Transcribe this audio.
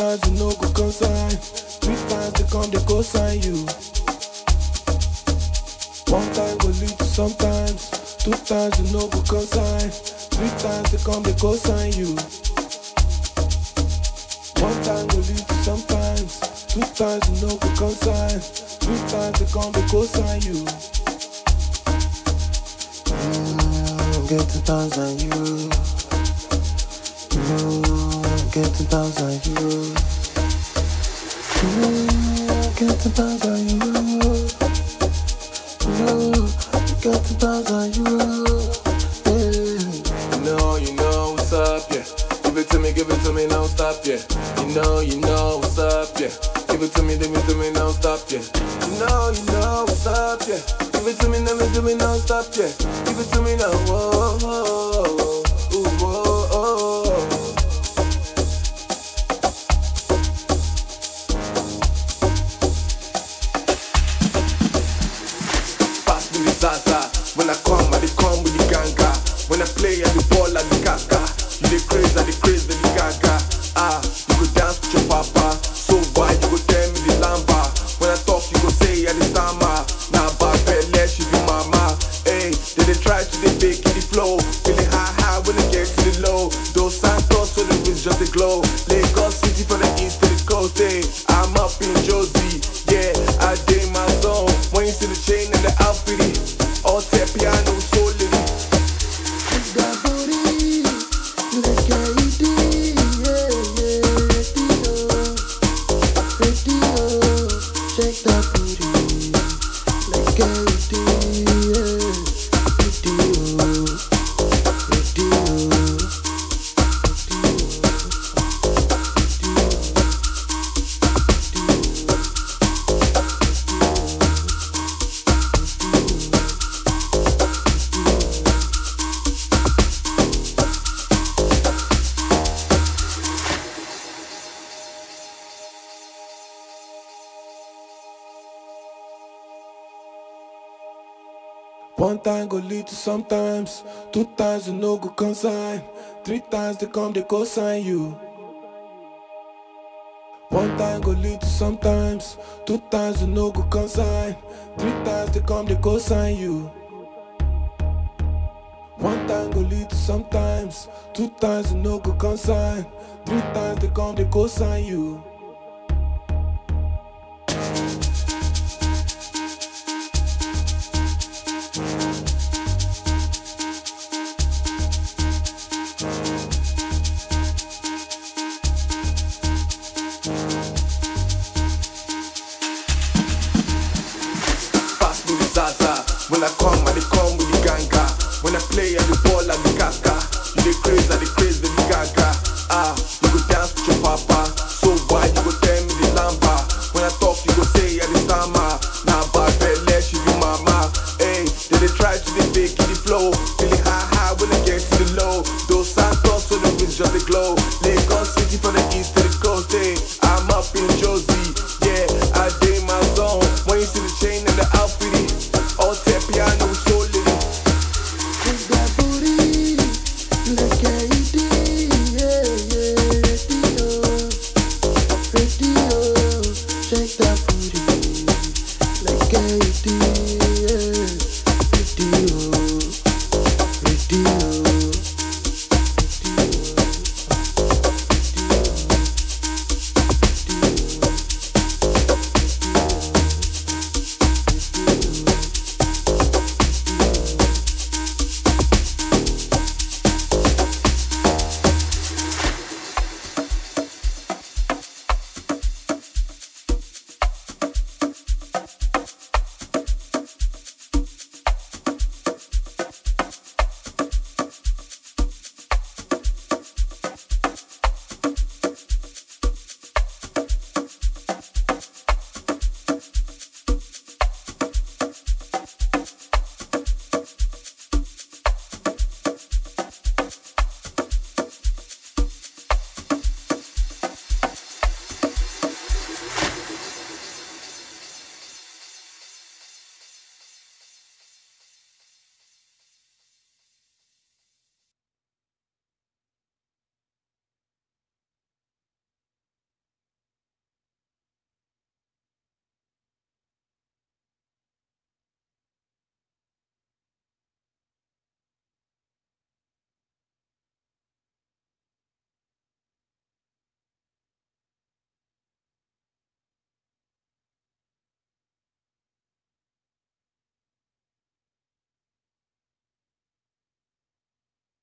times you no go consign. 3 times they come, they go sign you. 1 time go lead to sometimes. 2 times you no go consign. 3 times they come, they go sign you. 1 time go lead to sometimes. 2 times you no go consign. 3 times they come, they go sign you. Get 2,000 euros. Get 2,000 euros. Get 2,000 euros. Get 2,000 euros. You know what's up, yeah. Give it to me, don't stop, yeah. You know what's up, yeah. Give it to me, don't stop, yeah. You know what's up, yeah. Give it to me, don't stop, yeah. Give it to me now, whoa, whoa, ooh, whoa, oh. Pass me the Zaza. When I come with the ganga. When I play, I do ball like the kaka. You the craze, the gaga. You go dance with your papa. So why you go tell me the lamba? When I talk, you go say I the stammer. Now bad belly, she be mama. Hey, they try to they fake the flow. Feeling high when they get to the low. Those Santos, so the wings just a glow. Lagos City from the east to the coast. Hey, I'm up in Josie. Yeah, I day my zone. When you see the chain and the outfit, all tap piano, so little. Shake that booty, let's get it, One time go lead to sometimes. 2 times you no go consign. 3 times they come, they go sign you. 1 time go lead to sometimes. 2 times you no go consign. 3 times they come, they go sign you. 1 time go lead to sometimes. 2 times you no go consign. 3 times they come, they go sign you. When I come with the ganga. When I play, I do ball like